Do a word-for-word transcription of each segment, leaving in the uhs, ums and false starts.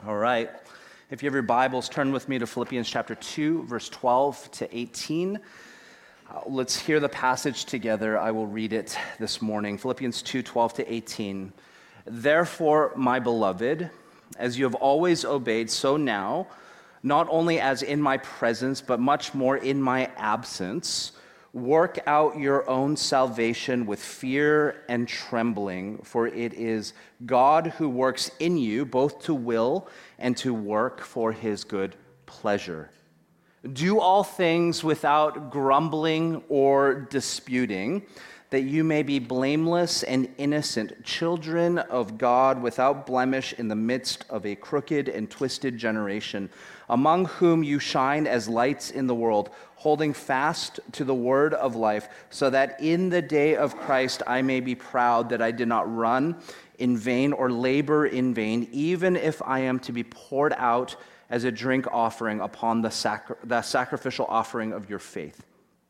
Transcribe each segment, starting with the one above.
All right. If you have your Bibles, turn with me to Philippians chapter two, verse twelve to eighteen. Uh, let's hear the passage together. I will read it this morning. Philippians two, twelve to eighteen. Therefore, my beloved, as you have always obeyed, so now, not only as in my presence, but much more in my absence, work out your own salvation with fear and trembling, for it is God who works in you both to will and to work for his good pleasure. Do all things without grumbling or disputing, that you may be blameless and innocent, children of God without blemish in the midst of a crooked and twisted generation, among whom you shine as lights in the world, holding fast to the word of life, so that in the day of Christ I may be proud that I did not run in vain or labor in vain, even if I am to be poured out as a drink offering upon the, sacri- the sacrificial offering of your faith.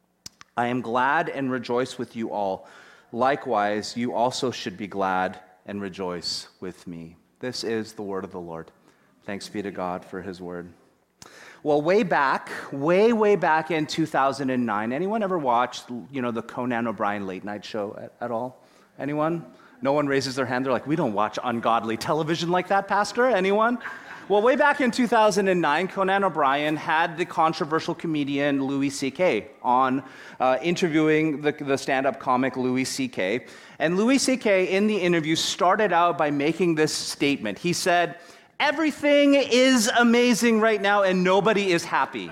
I am glad and rejoice with you all. Likewise, you also should be glad and rejoice with me. This is the word of the Lord. Thanks be to God for his word. Well, way back, way, way back in two thousand nine, anyone ever watched, you know, the Conan O'Brien late night show at, at all? Anyone? No one raises their hand. They're like, we don't watch ungodly television like that, Pastor. Anyone? Well, way back in two thousand nine, Conan O'Brien had the controversial comedian Louis C K on uh, interviewing the, the stand-up comic Louis C K. And Louis C K in the interview started out by making this statement. He said, everything is amazing right now and nobody is happy.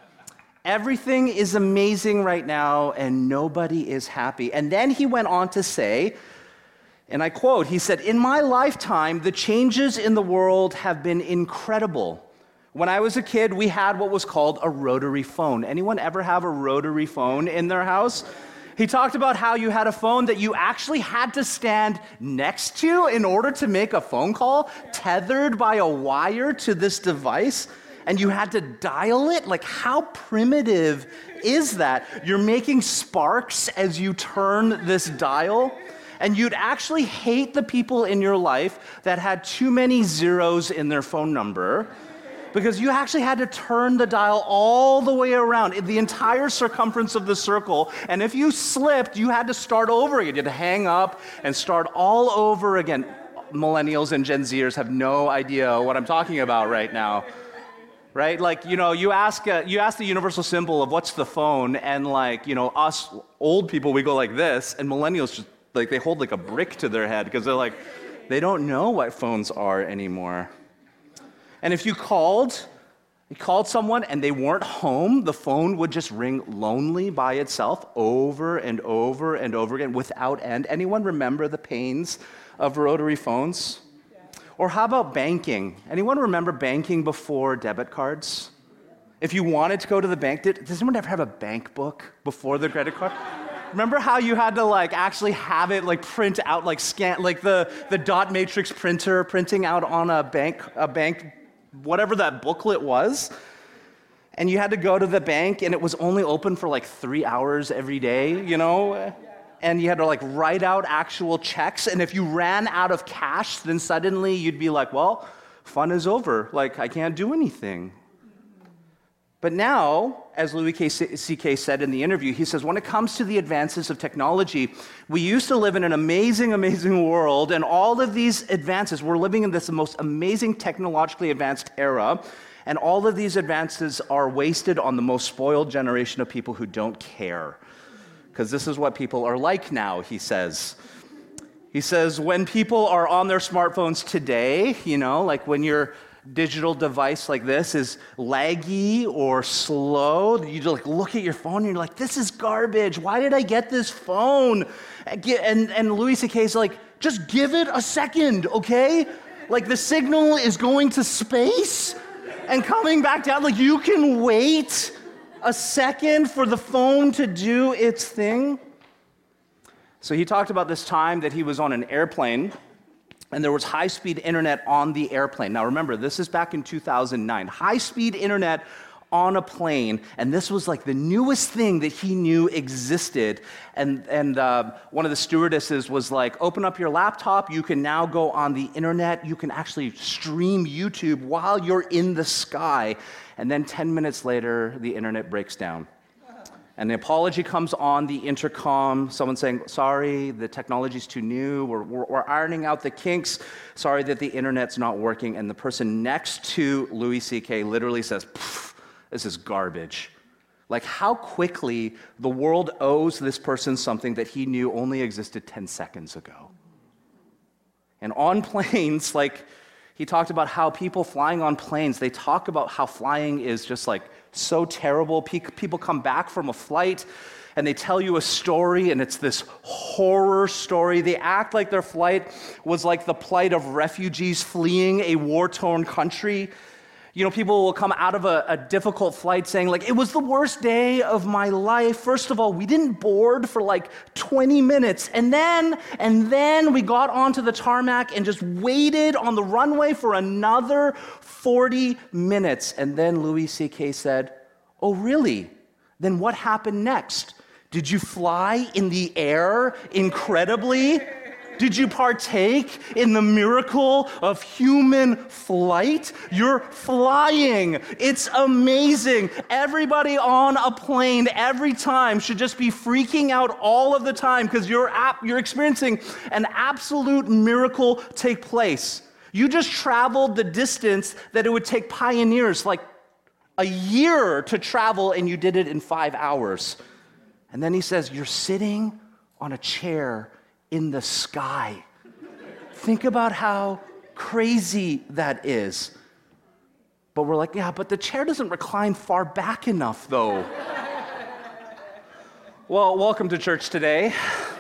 Everything is amazing right now and nobody is happy. And then he went on to say, and I quote, he said, in my lifetime, the changes in the world have been incredible. When I was a kid, we had what was called a rotary phone. Anyone ever have a rotary phone in their house? He talked about how you had a phone that you actually had to stand next to in order to make a phone call, tethered by a wire to this device, and you had to dial it. Like, how primitive is that? You're making sparks as you turn this dial, and you'd actually hate the people in your life that had too many zeros in their phone number, because you actually had to turn the dial all the way around, the entire circumference of the circle. And if you slipped, you had to start over again. You had to hang up and start all over again. Millennials and Gen Zers have no idea what I'm talking about right now. Right? Like, you know, you ask uh, you ask the universal symbol of what's the phone, and like, you know, us old people, we go like this, and millennials just, like, they hold like a brick to their head because they're like, they don't know what phones are anymore. And if you called, you called someone and they weren't home, the phone would just ring lonely by itself over and over and over again without end. Anyone remember the pains of rotary phones? Yeah. Or how about banking? Anyone remember banking before debit cards? If you wanted to go to the bank, did, does anyone ever have a bank book before the credit card? Remember how you had to like actually have it like print out, like scan, like the, the dot matrix printer printing out on a bank, a bank, whatever that booklet was, and you had to go to the bank, and it was only open for like three hours every day, you know, and you had to like write out actual checks, and if you ran out of cash, then suddenly you'd be like, well, fun is over, like I can't do anything. But now, as Louis C K said in the interview, he says, when it comes to the advances of technology, we used to live in an amazing, amazing world, and all of these advances, we're living in this most amazing technologically advanced era, and all of these advances are wasted on the most spoiled generation of people who don't care. Because this is what people are like now, he says. He says, when people are on their smartphones today, you know, like when you're digital device like this is laggy or slow, you like look at your phone and you're like, this is garbage. Why did I get this phone? And, and Louis C K is like, just give it a second, okay? Like the signal is going to space and coming back down. Like you can wait a second for the phone to do its thing. So he talked about this time that he was on an airplane and there was high-speed internet on the airplane. Now remember, this is back in two thousand nine. High-speed internet on a plane, and this was like the newest thing that he knew existed. And, and uh, one of the stewardesses was like, open up your laptop, you can now go on the internet, you can actually stream YouTube while you're in the sky. And then ten minutes later, the internet breaks down. And the apology comes on the intercom, someone saying, sorry, the technology's too new, we're, we're, we're ironing out the kinks, sorry that the internet's not working. And the person next to Louis C K literally says, this is garbage. Like how quickly the world owes this person something that he knew only existed ten seconds ago. And on planes, like he talked about how people flying on planes, they talk about how flying is just like so terrible. People come back from a flight and they tell you a story, and it's this horror story. They act like their flight was like the plight of refugees fleeing a war-torn country. You know, people will come out of a, a difficult flight saying, like, it was the worst day of my life. First of all, we didn't board for like twenty minutes. And then, and then we got onto the tarmac and just waited on the runway for another forty minutes. And then Louis C K said, oh, really? Then what happened next? Did you fly in the air incredibly? Did you partake in the miracle of human flight? You're flying. It's amazing. Everybody on a plane every time should just be freaking out all of the time because you're, ap- you're experiencing an absolute miracle take place. You just traveled the distance that it would take pioneers like a year to travel, and you did it in five hours. And then he says, you're sitting on a chair in the sky. Think about how crazy that is. But we're like, yeah, but the chair doesn't recline far back enough, though. Well, welcome to church today.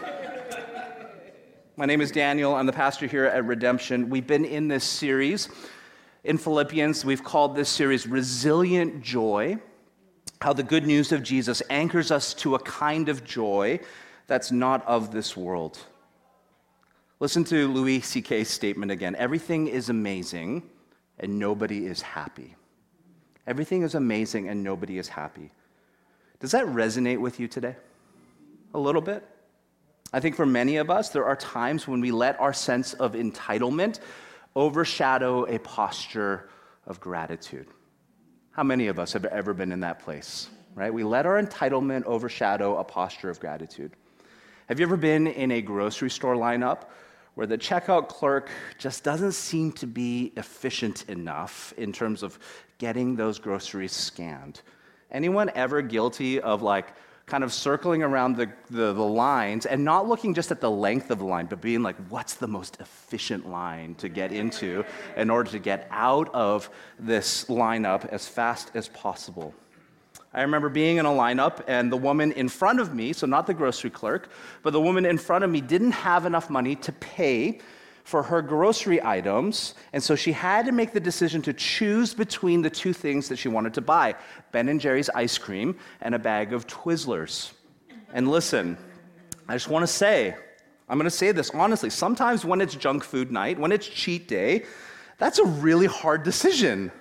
My name is Daniel. I'm the pastor here at Redemption. We've been in this series in Philippians. We've called this series Resilient Joy, how the good news of Jesus anchors us to a kind of joy that's not of this world. Listen to Louis C K's statement again. Everything is amazing and nobody is happy. Everything is amazing and nobody is happy. Does that resonate with you today? A little bit? I think for many of us, there are times when we let our sense of entitlement overshadow a posture of gratitude. How many of us have ever been in that place, right? We let our entitlement overshadow a posture of gratitude. Have you ever been in a grocery store lineup where the checkout clerk just doesn't seem to be efficient enough in terms of getting those groceries scanned? Anyone ever guilty of like kind of circling around the, the, the lines and not looking just at the length of the line, but being like, what's the most efficient line to get into in order to get out of this lineup as fast as possible? I remember being in a lineup, and the woman in front of me, so not the grocery clerk, but the woman in front of me didn't have enough money to pay for her grocery items, and so she had to make the decision to choose between the two things that she wanted to buy, Ben and Jerry's ice cream and a bag of Twizzlers. And listen, I just want to say, I'm going to say this honestly, sometimes when it's junk food night, when it's cheat day, that's a really hard decision.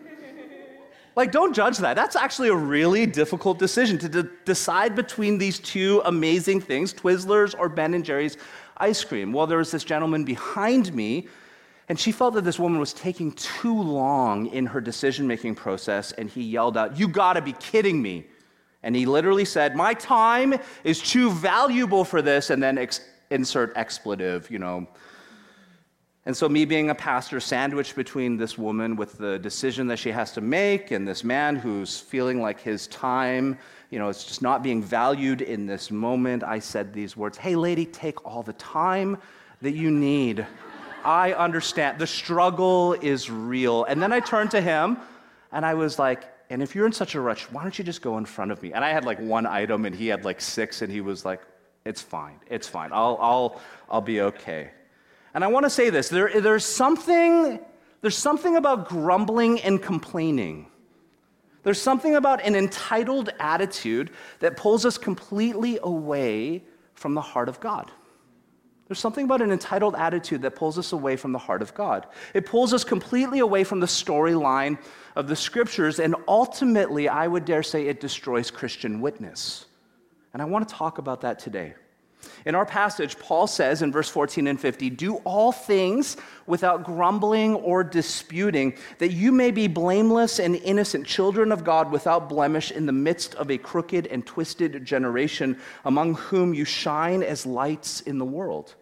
Like, don't judge that. That's actually a really difficult decision to de- decide between these two amazing things, Twizzlers or Ben and Jerry's ice cream. Well, there was this gentleman behind me, and she felt that this woman was taking too long in her decision-making process, and he yelled out, "You gotta be kidding me." And he literally said, "My time is too valuable for this," and then ex- insert expletive, you know. And so me being a pastor sandwiched between this woman with the decision that she has to make and this man who's feeling like his time, you know, it's just not being valued in this moment, I said these words, "Hey lady, take all the time that you need. I understand. The struggle is real." And then I turned to him and I was like, "And if you're in such a rush, why don't you just go in front of me?" And I had like one item and he had like six, and he was like, "It's fine, it's fine. I'll, I'll, I'll be okay." And I want to say this, there, there's something, there's something about grumbling and complaining. There's something about an entitled attitude that pulls us completely away from the heart of God. There's something about an entitled attitude that pulls us away from the heart of God. It pulls us completely away from the storyline of the Scriptures, and ultimately, I would dare say, it destroys Christian witness. And I want to talk about that today. In our passage, Paul says in verse fourteen and fifty, "Do all things without grumbling or disputing, that you may be blameless and innocent children of God without blemish in the midst of a crooked and twisted generation, among whom you shine as lights in the world."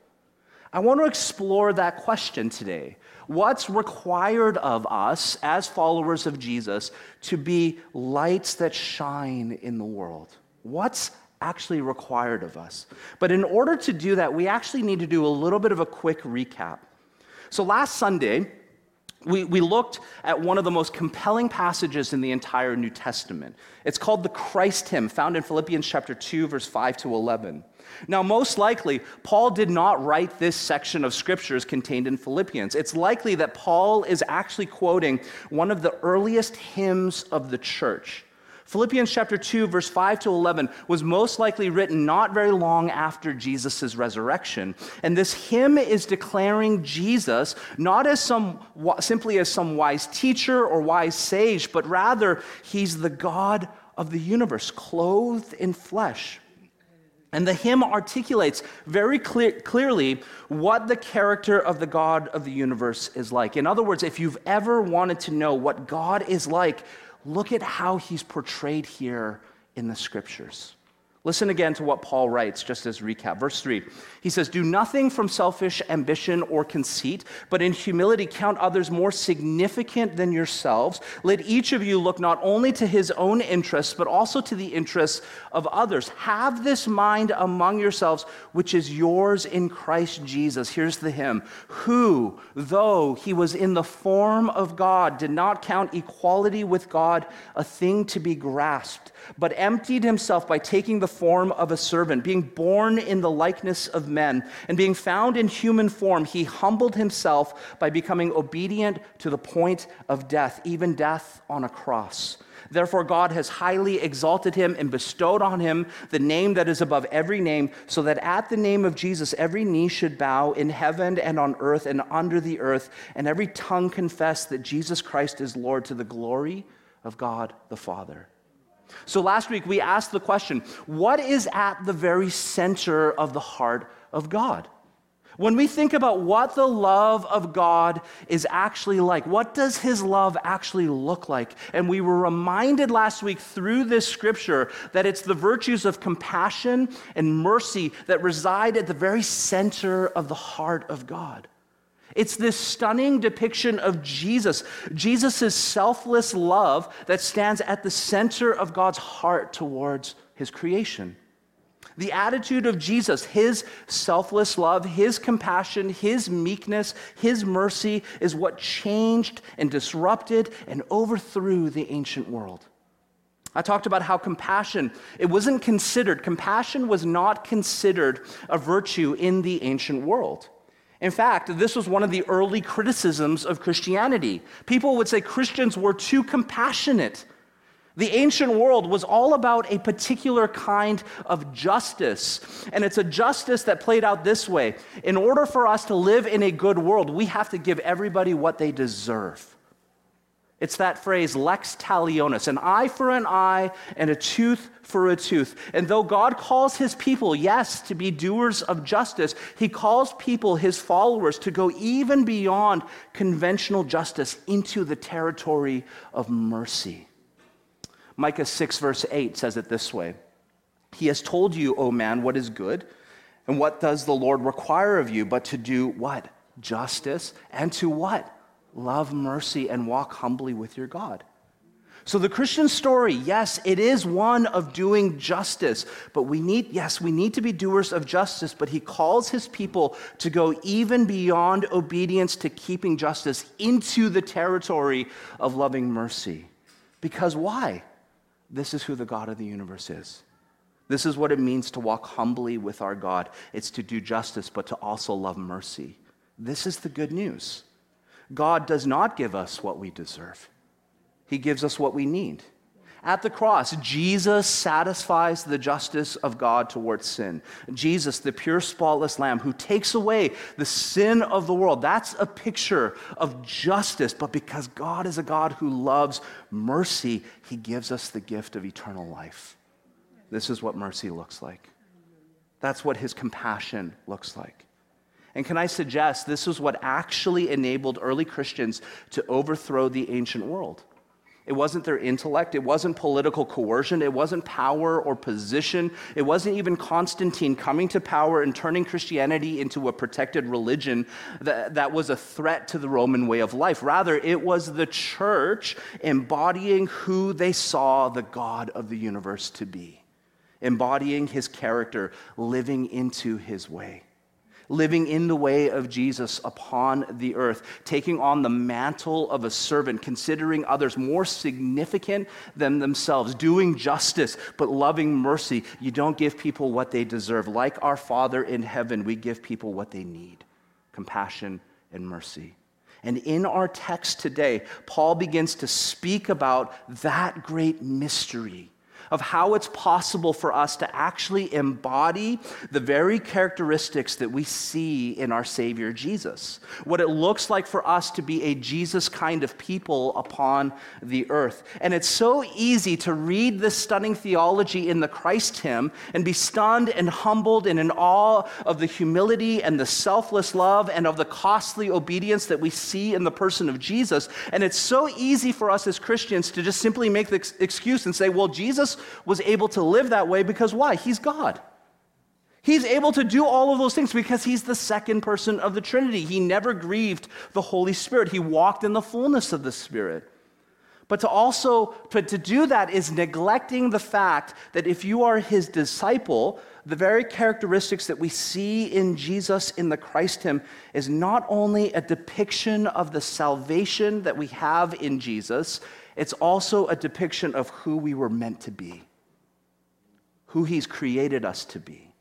I want to explore that question today. What's required of us as followers of Jesus to be lights that shine in the world? What's actually required of us? But in order to do that, we actually need to do a little bit of a quick recap. So last Sunday, we, we looked at one of the most compelling passages in the entire New Testament. It's called the Christ hymn, found in Philippians chapter two, verse five to eleven. Now, most likely, Paul did not write this section of scriptures contained in Philippians. It's likely that Paul is actually quoting one of the earliest hymns of the church. Philippians chapter two, verse five to eleven was most likely written not very long after Jesus' resurrection. And this hymn is declaring Jesus not as some simply as some wise teacher or wise sage, but rather he's the God of the universe, clothed in flesh. And the hymn articulates very clear, clearly what the character of the God of the universe is like. In other words, if you've ever wanted to know what God is like, look at how he's portrayed here in the scriptures. Listen again to what Paul writes, just as recap. Verse three, he says, "Do nothing from selfish ambition or conceit, but in humility count others more significant than yourselves. Let each of you look not only to his own interests, but also to the interests of others. Have this mind among yourselves, which is yours in Christ Jesus." Here's the hymn. "Who, though he was in the form of God, did not count equality with God a thing to be grasped, but emptied himself by taking the form of a servant, being born in the likeness of men, and being found in human form, he humbled himself by becoming obedient to the point of death, even death on a cross. Therefore God has highly exalted him and bestowed on him the name that is above every name, so that at the name of Jesus every knee should bow in heaven and on earth and under the earth, and every tongue confess that Jesus Christ is Lord, to the glory of God the Father." So last week we asked the question, what is at the very center of the heart of God? When we think about what the love of God is actually like, what does his love actually look like? And we were reminded last week through this scripture that it's the virtues of compassion and mercy that reside at the very center of the heart of God. It's this stunning depiction of Jesus, Jesus' selfless love that stands at the center of God's heart towards his creation. The attitude of Jesus, his selfless love, his compassion, his meekness, his mercy is what changed and disrupted and overthrew the ancient world. I talked about how compassion, it wasn't considered, compassion was not considered a virtue in the ancient world. In fact, this was one of the early criticisms of Christianity. People would say Christians were too compassionate. The ancient world was all about a particular kind of justice, and it's a justice that played out this way. In order for us to live in a good world, we have to give everybody what they deserve. It's that phrase, lex talionis, an eye for an eye and a tooth for a tooth. And though God calls his people, yes, to be doers of justice, he calls people, his followers, to go even beyond conventional justice into the territory of mercy. Micah six verse eight says it this way, "He has told you, O man, what is good, and what does the Lord require of you, but to do what? Justice, and to what? Love mercy and walk humbly with your God." So the Christian story, yes, it is one of doing justice, but we need, yes, we need to be doers of justice, but he calls his people to go even beyond obedience to keeping justice into the territory of loving mercy. Because why? This is who the God of the universe is. This is what it means to walk humbly with our God. It's to do justice, but to also love mercy. This is the good news. God does not give us what we deserve. He gives us what we need. At the cross, Jesus satisfies the justice of God towards sin. Jesus, the pure, spotless Lamb who takes away the sin of the world. That's a picture of justice. But because God is a God who loves mercy, he gives us the gift of eternal life. This is what mercy looks like. That's what his compassion looks like. And can I suggest this is what actually enabled early Christians to overthrow the ancient world? It wasn't their intellect. It wasn't political coercion. It wasn't power or position. It wasn't even Constantine coming to power and turning Christianity into a protected religion that, that was a threat to the Roman way of life. Rather, it was the church embodying who they saw the God of the universe to be, embodying his character, living into his way. Living in the way of Jesus upon the earth, taking on the mantle of a servant, considering others more significant than themselves, doing justice, but loving mercy. You don't give people what they deserve. Like our Father in heaven, we give people what they need, compassion and mercy. And in our text today, Paul begins to speak about that great mystery of how it's possible for us to actually embody the very characteristics that we see in our Savior Jesus. What it looks like for us to be a Jesus kind of people upon the earth. And it's so easy to read this stunning theology in the Christ hymn and be stunned and humbled and in awe of the humility and the selfless love and of the costly obedience that we see in the person of Jesus. And it's so easy for us as Christians to just simply make the excuse and say, well, Jesus was able to live that way because why? He's God. He's able to do all of those things because he's the second person of the Trinity. He never grieved the Holy Spirit. He walked in the fullness of the Spirit. But to also, but to do that is neglecting the fact that if you are his disciple, the very characteristics that we see in Jesus in the Christ hymn is not only a depiction of the salvation that we have in Jesus, it's also a depiction of who we were meant to be, who he's created us to be.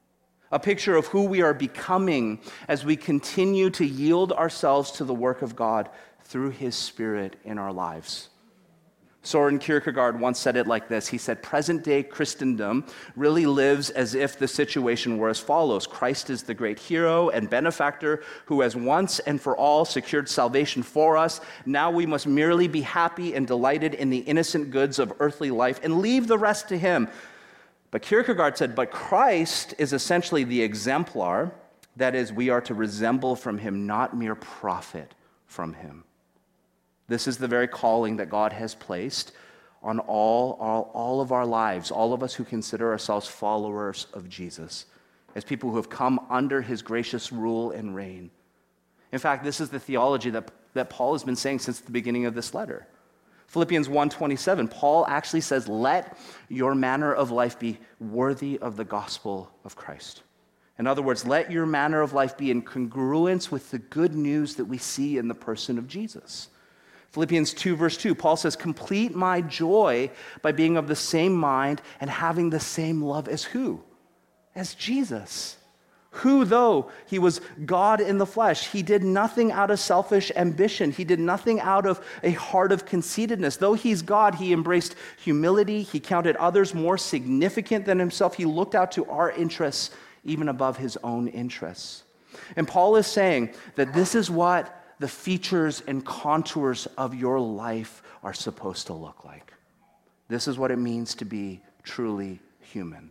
A picture of who we are becoming as we continue to yield ourselves to the work of God through his Spirit in our lives. Soren Kierkegaard once said it like this. He said, present-day Christendom really lives as if the situation were as follows. Christ is the great hero and benefactor who has once and for all secured salvation for us. Now we must merely be happy and delighted in the innocent goods of earthly life and leave the rest to him. But Kierkegaard said, but Christ is essentially the exemplar. That is, we are to resemble from him, not mere profit from him. This is the very calling that God has placed on all, all, all of our lives, all of us who consider ourselves followers of Jesus, as people who have come under his gracious rule and reign. In fact, this is the theology that, that Paul has been saying since the beginning of this letter. Philippians one twenty-seven, Paul actually says, let your manner of life be worthy of the gospel of Christ. In other words, let your manner of life be in congruence with the good news that we see in the person of Jesus. Philippians two, verse two, Paul says, complete my joy by being of the same mind and having the same love as who? As Jesus. Who, though he was God in the flesh, he did nothing out of selfish ambition. He did nothing out of a heart of conceitedness. Though he's God, he embraced humility. He counted others more significant than himself. He looked out to our interests even above his own interests. And Paul is saying that this is what the features and contours of your life are supposed to look like. This is what it means to be truly human.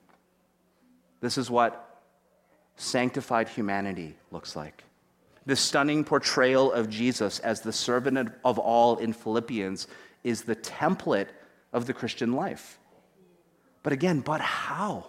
This is what sanctified humanity looks like. This stunning portrayal of Jesus as the servant of all in Philippians is the template of the Christian life. But again, but how?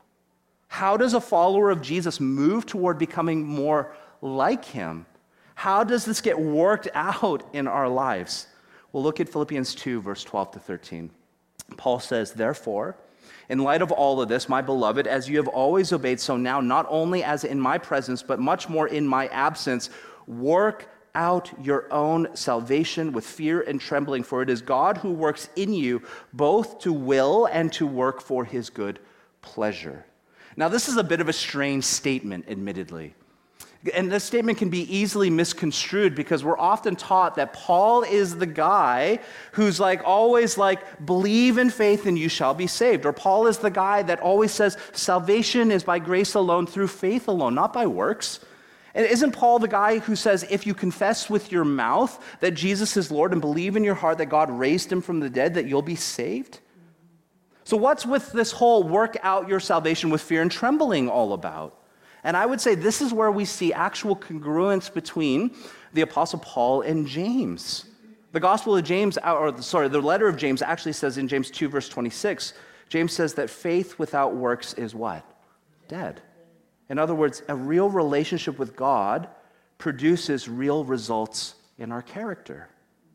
How does a follower of Jesus move toward becoming more like him? How does this get worked out in our lives? Well, look at Philippians two, verse twelve to thirteen. Paul says, therefore, in light of all of this, my beloved, as you have always obeyed, so now, not only as in my presence, but much more in my absence, work out your own salvation with fear and trembling, for it is God who works in you both to will and to work for his good pleasure. Now, this is a bit of a strange statement, admittedly. And this statement can be easily misconstrued because we're often taught that Paul is the guy who's like always like, believe in faith and you shall be saved. Or Paul is the guy that always says salvation is by grace alone, through faith alone, not by works. And isn't Paul the guy who says if you confess with your mouth that Jesus is Lord and believe in your heart that God raised him from the dead, that you'll be saved? So what's with this whole work out your salvation with fear and trembling all about? And I would say this is where we see actual congruence between the Apostle Paul and James. The Gospel of James, or sorry, the letter of James actually says in James two, verse twenty-six, James says that faith without works is what? Dead. In other words, a real relationship with God produces real results in our character.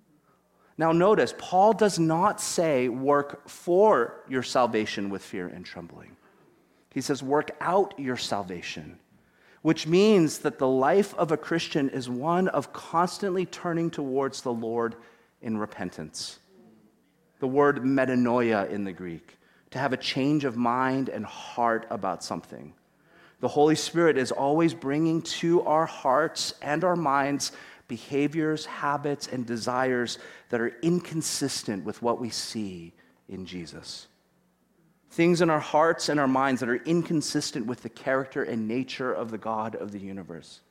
Now notice, Paul does not say work for your salvation with fear and trembling. He says, work out your salvation, which means that the life of a Christian is one of constantly turning towards the Lord in repentance. The word metanoia in the Greek, to have a change of mind and heart about something. The Holy Spirit is always bringing to our hearts and our minds behaviors, habits, and desires that are inconsistent with what we see in Jesus. Things in our hearts and our minds that are inconsistent with the character and nature of the God of the universe.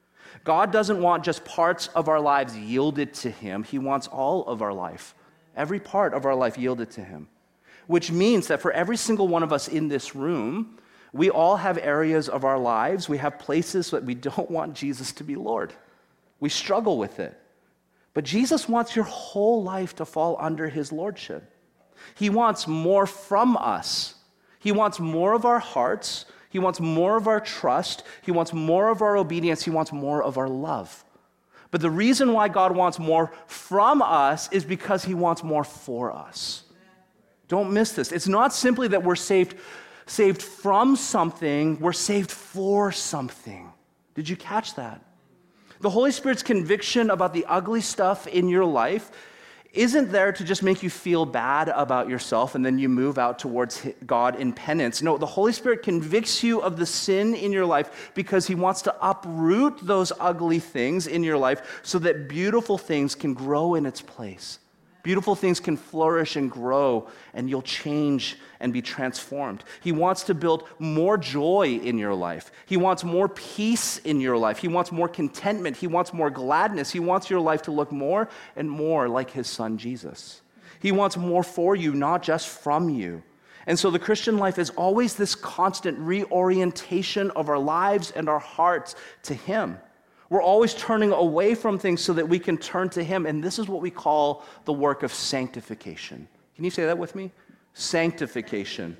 God doesn't want just parts of our lives yielded to him. He wants all of our life, every part of our life yielded to him, which means that for every single one of us in this room, we all have areas of our lives, we have places that we don't want Jesus to be Lord. We struggle with it. But Jesus wants your whole life to fall under his lordship. He wants more from us. He wants more of our hearts. He wants more of our trust. He wants more of our obedience. He wants more of our love. But the reason why God wants more from us is because he wants more for us. Don't miss this. It's not simply that we're saved, saved from something, we're saved for something. Did you catch that? The Holy Spirit's conviction about the ugly stuff in your life isn't there to just make you feel bad about yourself and then you move out towards God in penance. No, the Holy Spirit convicts you of the sin in your life because he wants to uproot those ugly things in your life so that beautiful things can grow in its place. Beautiful things can flourish and grow, and you'll change and be transformed. He wants to build more joy in your life. He wants more peace in your life. He wants more contentment. He wants more gladness. He wants your life to look more and more like his son, Jesus. He wants more for you, not just from you. And so the Christian life is always this constant reorientation of our lives and our hearts to him. We're always turning away from things so that we can turn to him. And this is what we call the work of sanctification. Can you say that with me? Sanctification.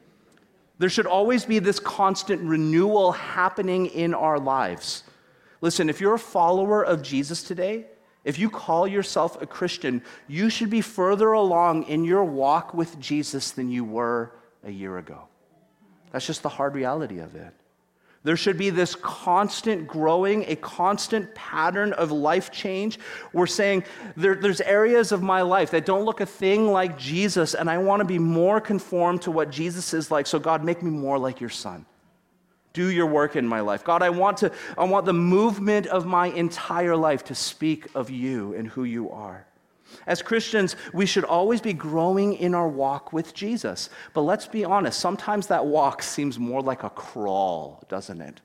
There should always be this constant renewal happening in our lives. Listen, if you're a follower of Jesus today, if you call yourself a Christian, you should be further along in your walk with Jesus than you were a year ago. That's just the hard reality of it. There should be this constant growing, a constant pattern of life change. We're saying there, there's areas of my life that don't look a thing like Jesus, and I want to be more conformed to what Jesus is like. So God, make me more like your son. Do your work in my life. God, I want to, I want the movement of my entire life to speak of you and who you are. As Christians, we should always be growing in our walk with Jesus. But let's be honest, sometimes that walk seems more like a crawl, doesn't it?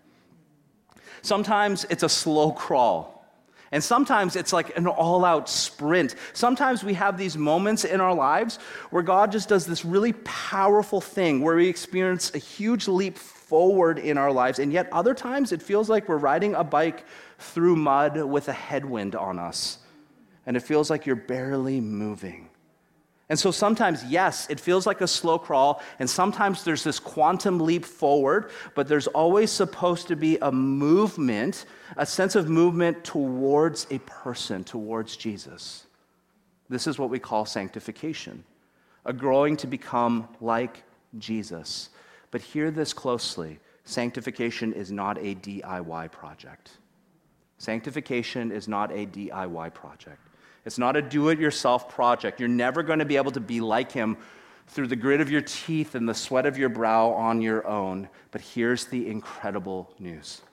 Sometimes it's a slow crawl. And sometimes it's like an all-out sprint. Sometimes we have these moments in our lives where God just does this really powerful thing where we experience a huge leap forward in our lives. And yet other times it feels like we're riding a bike through mud with a headwind on us. And it feels like you're barely moving. And so sometimes, yes, it feels like a slow crawl, and sometimes there's this quantum leap forward, but there's always supposed to be a movement, a sense of movement towards a person, towards Jesus. This is what we call sanctification, a growing to become like Jesus. But hear this closely, sanctification is not a D I Y project. Sanctification is not a D I Y project. It's not a do-it-yourself project. You're never going to be able to be like him through the grit of your teeth and the sweat of your brow on your own. But here's the incredible news.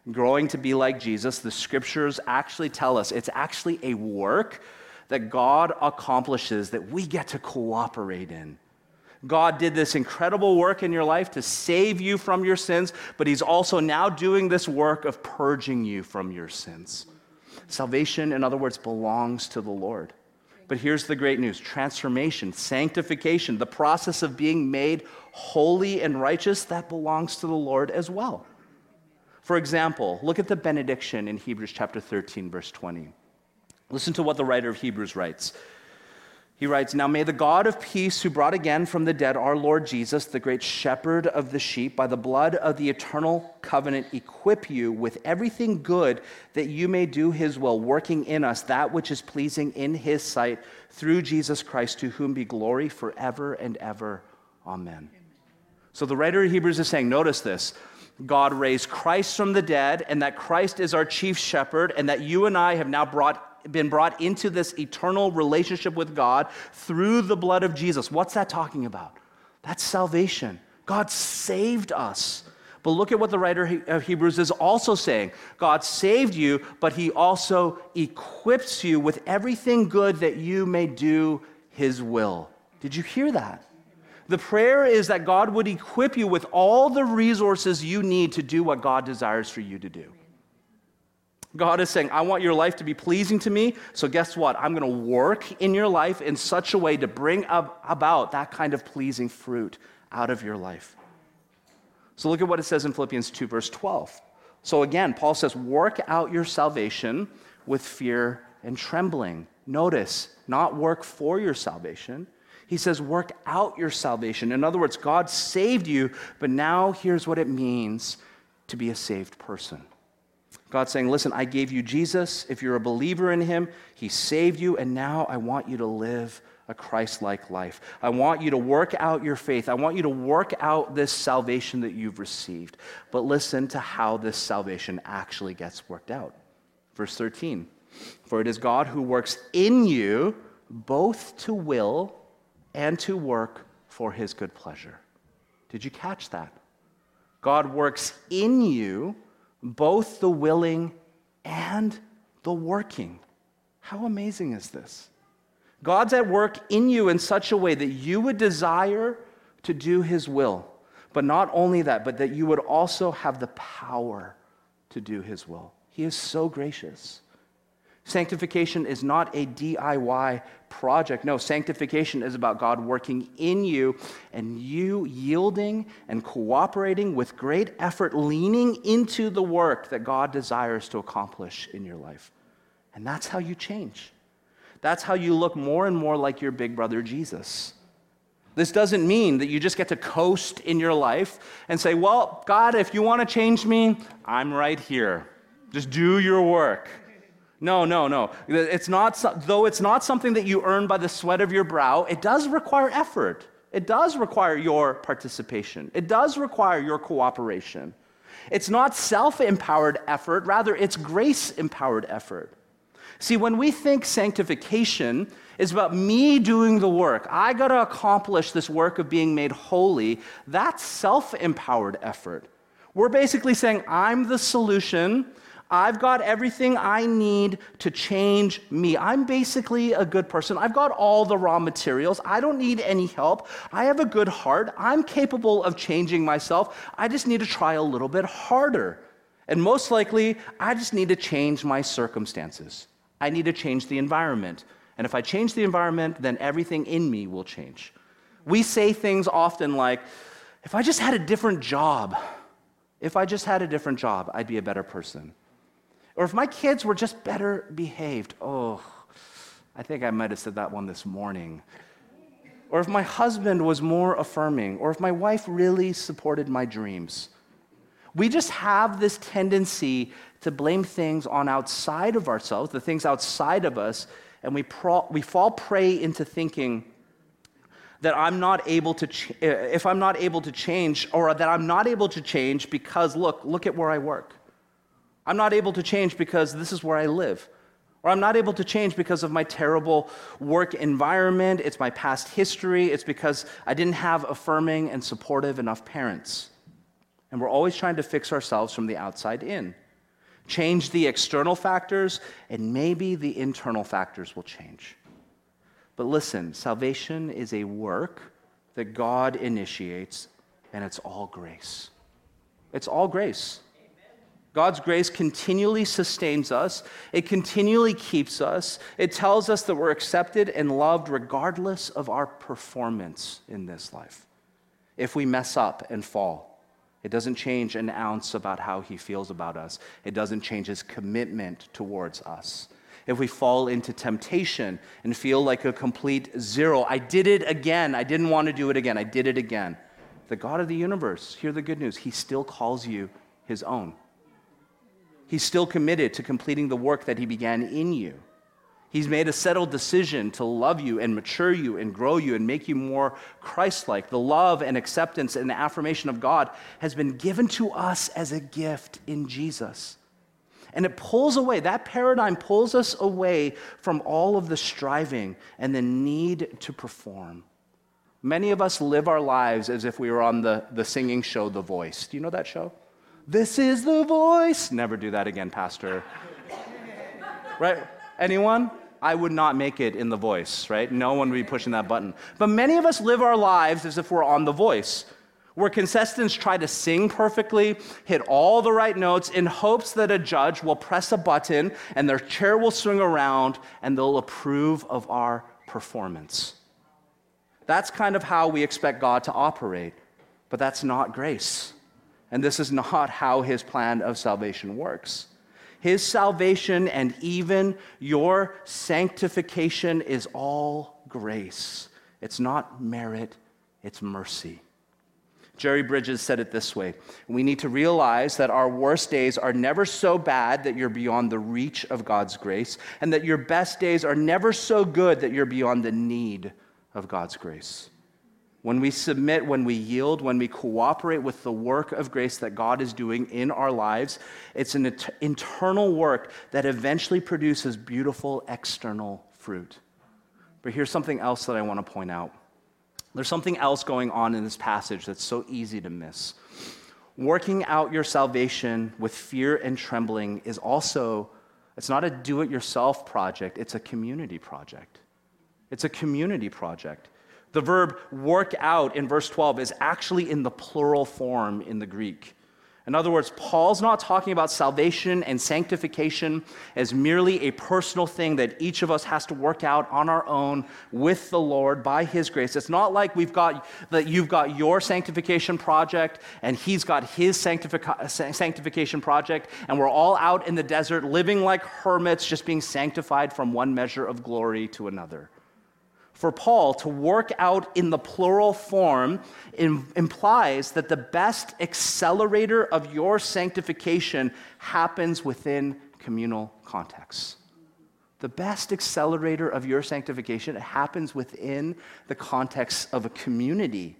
growing to be like Jesus, the scriptures actually tell us it's actually a work that God accomplishes that we get to cooperate in. God did this incredible work in your life to save you from your sins, but he's also now doing this work of purging you from your sins. Salvation, in other words, belongs to the Lord. But here's the great news: transformation, sanctification, the process of being made holy and righteous, that belongs to the Lord as well. For example, look at the benediction in Hebrews chapter thirteen, verse twenty. Listen to what the writer of Hebrews writes. He writes, "Now may the God of peace, who brought again from the dead our Lord Jesus, the great shepherd of the sheep, by the blood of the eternal covenant, equip you with everything good that you may do his will, working in us that which is pleasing in his sight, through Jesus Christ, to whom be glory forever and ever. Amen." So the writer of Hebrews is saying, notice this: God raised Christ from the dead, and that Christ is our chief shepherd, and that you and I have now brought been brought into this eternal relationship with God through the blood of Jesus. What's that talking about? That's salvation. God saved us. But look at what the writer of Hebrews is also saying. God saved you, but he also equips you with everything good that you may do his will. Did you hear that? The prayer is that God would equip you with all the resources you need to do what God desires for you to do. God is saying, I want your life to be pleasing to me, so guess what? I'm going to work in your life in such a way to bring about that kind of pleasing fruit out of your life. So look at what it says in Philippians two, verse twelve. So again, Paul says, work out your salvation with fear and trembling. Notice, not work for your salvation. He says, work out your salvation. In other words, God saved you, but now here's what it means to be a saved person. God's saying, listen, I gave you Jesus. If you're a believer in him, he saved you, and now I want you to live a Christ-like life. I want you to work out your faith. I want you to work out this salvation that you've received. But listen to how this salvation actually gets worked out. Verse thirteen, for it is God who works in you both to will and to work for his good pleasure. Did you catch that? God works in you both the willing and the working. How amazing is this? God's at work in you in such a way that you would desire to do his will. But not only that, but that you would also have the power to do his will. He is so gracious. Sanctification is not a D I Y project. No, sanctification is about God working in you and you yielding and cooperating with great effort, leaning into the work that God desires to accomplish in your life. And that's how you change. That's how you look more and more like your big brother Jesus. This doesn't mean that you just get to coast in your life and say, well, God, if you want to change me, I'm right here. Just do your work. No, no, no. It's not, though it's not something that you earn by the sweat of your brow, it does require effort. It does require your participation. It does require your cooperation. It's not self-empowered effort, rather it's grace-empowered effort. See, when we think sanctification is about me doing the work, I got to accomplish this work of being made holy, that's self-empowered effort. We're basically saying, I'm the solution. I've got everything I need to change me. I'm basically a good person. I've got all the raw materials. I don't need any help. I have a good heart. I'm capable of changing myself. I just need to try a little bit harder. And most likely, I just need to change my circumstances. I need to change the environment. And if I change the environment, then everything in me will change. We say things often like, if I just had a different job, if I just had a different job, I'd be a better person. Or if my kids were just better behaved. Oh, I think I might have said that one this morning. Or if my husband was more affirming. Or if my wife really supported my dreams. We just have this tendency to blame things on outside of ourselves, the things outside of us, and we pro- we fall prey into thinking that I'm not able to, ch- if I'm not able to change, or that I'm not able to change because, look, look at where I work. I'm not able to change because this is where I live. Or I'm not able to change because of my terrible work environment. It's my past history. It's because I didn't have affirming and supportive enough parents. And we're always trying to fix ourselves from the outside in. Change the external factors, and maybe the internal factors will change. But listen, salvation is a work that God initiates, and it's all grace. It's all grace. God's grace continually sustains us. It continually keeps us. It tells us that we're accepted and loved regardless of our performance in this life. If we mess up and fall, it doesn't change an ounce about how he feels about us. It doesn't change his commitment towards us. If we fall into temptation and feel like a complete zero, I did it again. I didn't want to do it again. I did it again. The God of the universe, hear the good news, he still calls you his own. He's still committed to completing the work that he began in you. He's made a settled decision to love you and mature you and grow you and make you more Christ-like. The love and acceptance and the affirmation of God has been given to us as a gift in Jesus. And it pulls away, that paradigm pulls us away from all of the striving and the need to perform. Many of us live our lives as if we were on the, the singing show, The Voice. Do you know that show? This is The Voice. Never do that again, Pastor. Right? Anyone? I would not make it in The Voice, right? No one would be pushing that button. But many of us live our lives as if we're on The Voice, where contestants try to sing perfectly, hit all the right notes in hopes that a judge will press a button and their chair will swing around and they'll approve of our performance. That's kind of how we expect God to operate, but that's not grace. And this is not how his plan of salvation works. His salvation and even your sanctification is all grace. It's not merit, it's mercy. Jerry Bridges said it this way: we need to realize that our worst days are never so bad that you're beyond the reach of God's grace, and that your best days are never so good that you're beyond the need of God's grace. When we submit, when we yield, when we cooperate with the work of grace that God is doing in our lives, it's an et- internal work that eventually produces beautiful external fruit. But here's something else that I want to point out. There's something else going on in this passage that's so easy to miss. Working out your salvation with fear and trembling is also, it's not a do-it-yourself project, it's a community project. It's a community project. The verb work out in verse twelve is actually in the plural form in the Greek. In other words, Paul's not talking about salvation and sanctification as merely a personal thing that each of us has to work out on our own with the Lord by his grace. It's not like we've got that you've got your sanctification project and he's got his sanctific- sanctification project, and we're all out in the desert living like hermits, just being sanctified from one measure of glory to another. For Paul, to work out in the plural form im- implies that the best accelerator of your sanctification happens within communal contexts. The best accelerator of your sanctification happens within the context of a community.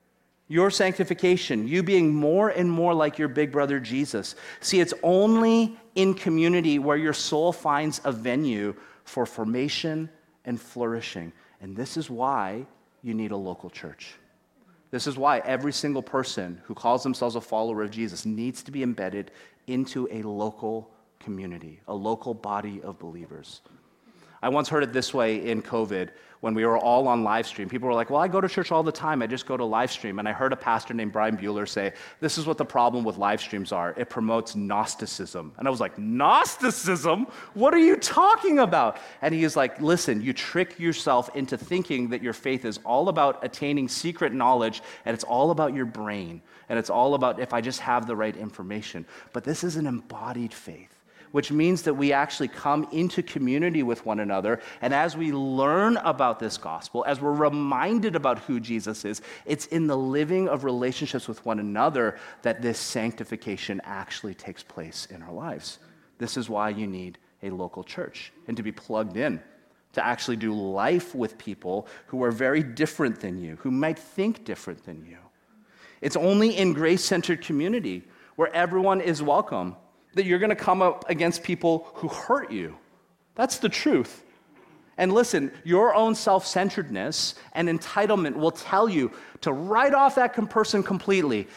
Your sanctification, you being more and more like your big brother Jesus. See, it's only in community where your soul finds a venue for formation and flourishing. And this is why you need a local church. This is why every single person who calls themselves a follower of Jesus needs to be embedded into a local community, a local body of believers. I once heard it this way in COVID when we were all on live stream. People were like, well, I go to church all the time. I just go to live stream. And I heard a pastor named Brian Bueller say, this is what the problem with live streams are. It promotes Gnosticism. And I was like, Gnosticism? What are you talking about? And he is like, listen, you trick yourself into thinking that your faith is all about attaining secret knowledge, and it's all about your brain. And it's all about if I just have the right information. But this is an embodied faith, which means that we actually come into community with one another. And as we learn about this gospel, as we're reminded about who Jesus is, it's in the living of relationships with one another that this sanctification actually takes place in our lives. This is why you need a local church and to be plugged in, to actually do life with people who are very different than you, who might think different than you. It's only in grace-centered community where everyone is welcome that you're going to come up against people who hurt you. That's the truth. And listen, your own self-centeredness and entitlement will tell you to write off that person completely.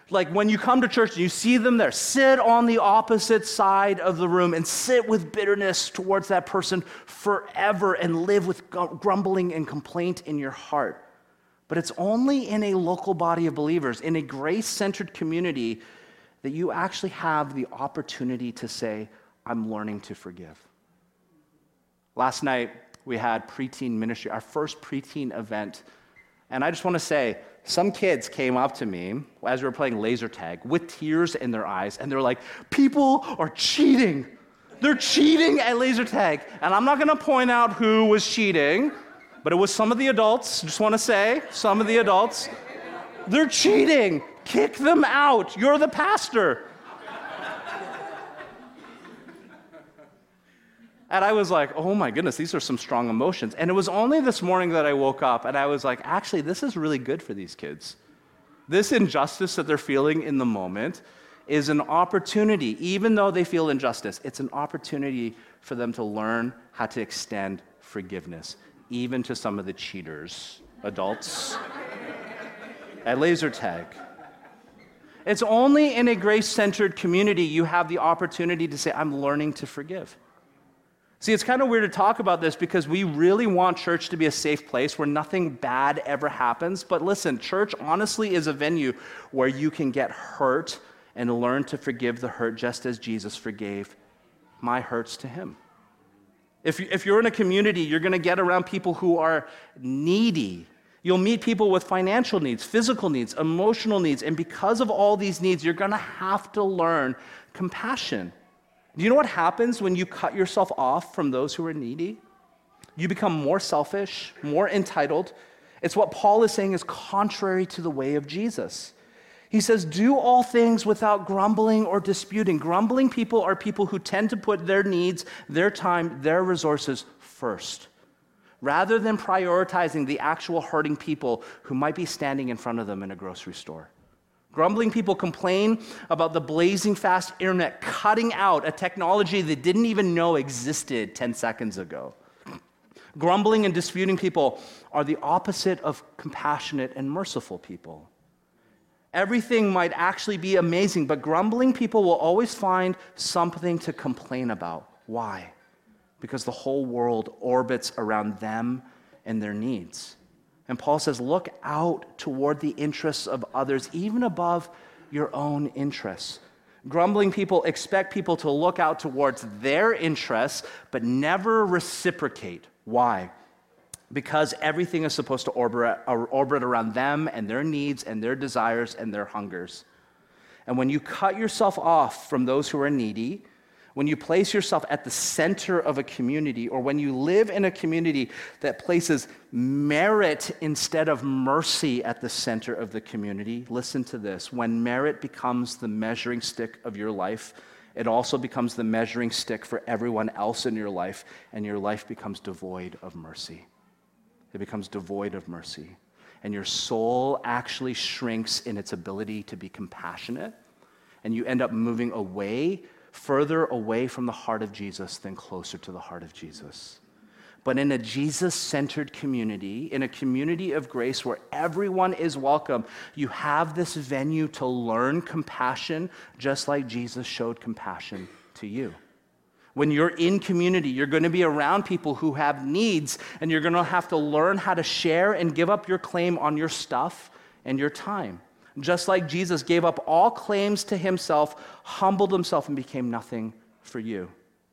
Like when you come to church and you see them there, sit on the opposite side of the room and sit with bitterness towards that person forever and live with grumbling and complaint in your heart. But it's only in a local body of believers, in a grace-centered community, that you actually have the opportunity to say, I'm learning to forgive. Last night, we had preteen ministry, our first preteen event. And I just want to say, some kids came up to me as we were playing laser tag with tears in their eyes, and they're like, people are cheating. They're cheating at laser tag. And I'm not going to point out who was cheating, but it was some of the adults. Just want to say, some of the adults. They're cheating. Kick them out. You're the pastor. And I was like, oh my goodness, these are some strong emotions. And it was only this morning that I woke up and I was like, actually, this is really good for these kids. This injustice that they're feeling in the moment is an opportunity, even though they feel injustice, it's an opportunity for them to learn how to extend forgiveness, even to some of the cheaters, adults, at laser tag. It's only in a grace-centered community you have the opportunity to say, I'm learning to forgive. See, it's kind of weird to talk about this because we really want church to be a safe place where nothing bad ever happens. But listen, church honestly is a venue where you can get hurt and learn to forgive the hurt just as Jesus forgave my hurts to him. If, if you're in a community, you're going to get around people who are needy. You'll meet people with financial needs, physical needs, emotional needs. And because of all these needs, you're going to have to learn compassion. Do you know what happens when you cut yourself off from those who are needy? You become more selfish, more entitled. It's what Paul is saying is contrary to the way of Jesus. He says, do all things without grumbling or disputing. Grumbling people are people who tend to put their needs, their time, their resources first, rather than prioritizing the actual hurting people who might be standing in front of them in a grocery store. Grumbling people complain about the blazing fast internet cutting out a technology they didn't even know existed ten seconds ago. Grumbling and disputing people are the opposite of compassionate and merciful people. Everything might actually be amazing, but grumbling people will always find something to complain about. Why? Because the whole world orbits around them and their needs. And Paul says, look out toward the interests of others, even above your own interests. Grumbling people expect people to look out towards their interests, but never reciprocate. Why? Because everything is supposed to orbit, orbit around them and their needs and their desires and their hungers. And when you cut yourself off from those who are needy, when you place yourself at the center of a community, or when you live in a community that places merit instead of mercy at the center of the community, listen to this. When merit becomes the measuring stick of your life, it also becomes the measuring stick for everyone else in your life, and your life becomes devoid of mercy. It becomes devoid of mercy. And your soul actually shrinks in its ability to be compassionate, and you end up moving away further away from the heart of Jesus than closer to the heart of Jesus. But in a Jesus-centered community, in a community of grace where everyone is welcome, you have this venue to learn compassion just like Jesus showed compassion to you. When you're in community, you're going to be around people who have needs, and you're going to have to learn how to share and give up your claim on your stuff and your time. Just like Jesus gave up all claims to himself, humbled himself, and became nothing for you.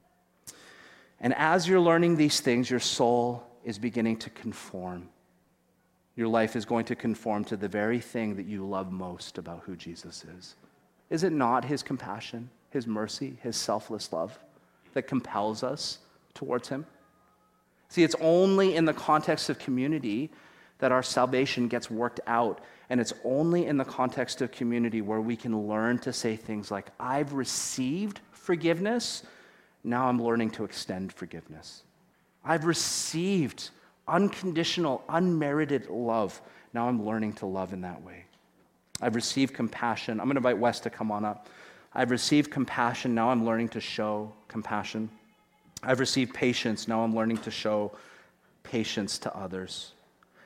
And as you're learning these things, your soul is beginning to conform. Your life is going to conform to the very thing that you love most about who Jesus is. Is it not his compassion, his mercy, his selfless love that compels us towards him? See, it's only in the context of community that our salvation gets worked out. And it's only in the context of community where we can learn to say things like, I've received forgiveness, now I'm learning to extend forgiveness. I've received unconditional, unmerited love, now I'm learning to love in that way. I've received compassion. I'm going to invite Wes to come on up. I've received compassion, now I'm learning to show compassion. I've received patience, now I'm learning to show patience to others.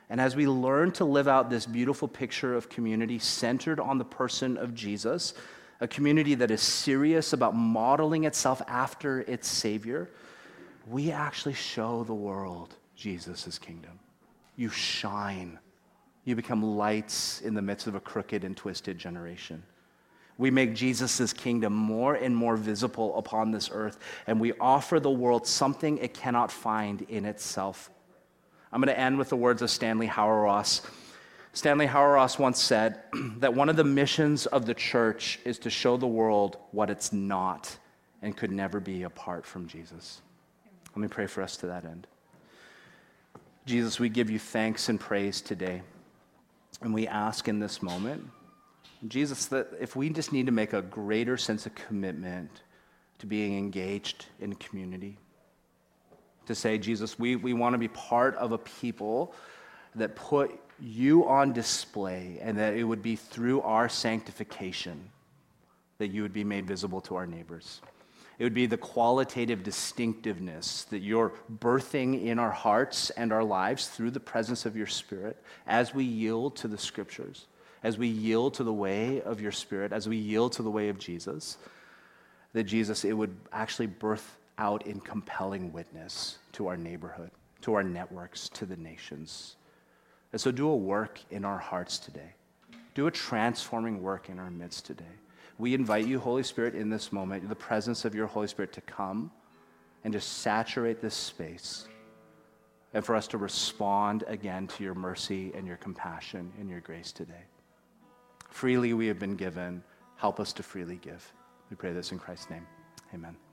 And as we learn to live out this beautiful picture of community centered on the person of Jesus, a community that is serious about modeling itself after its Savior, we actually show the world Jesus' kingdom. You shine. You become lights in the midst of a crooked and twisted generation. We make Jesus' kingdom more and more visible upon this earth, and we offer the world something it cannot find in itself. I'm going to end with the words of Stanley Hauerwas. Stanley Hauerwas once said that one of the missions of the church is to show the world what it's not and could never be apart from Jesus. Let me pray for us to that end. Jesus, we give you thanks and praise today. And we ask in this moment, Jesus, that if we just need to make a greater sense of commitment to being engaged in community, to say, Jesus, we, we want to be part of a people that put you on display, and that it would be through our sanctification that you would be made visible to our neighbors. It would be the qualitative distinctiveness that you're birthing in our hearts and our lives through the presence of your Spirit as we yield to the Scriptures, as we yield to the way of your Spirit, as we yield to the way of Jesus, that Jesus, it would actually birth out in compelling witness to our neighborhood, to our networks, to the nations. And so do a work in our hearts today. Do a transforming work in our midst today. We invite you, Holy Spirit, in this moment, the presence of your Holy Spirit to come and to saturate this space, and for us to respond again to your mercy and your compassion and your grace today. Freely we have been given. Help us to freely give. We pray this in Christ's name. Amen.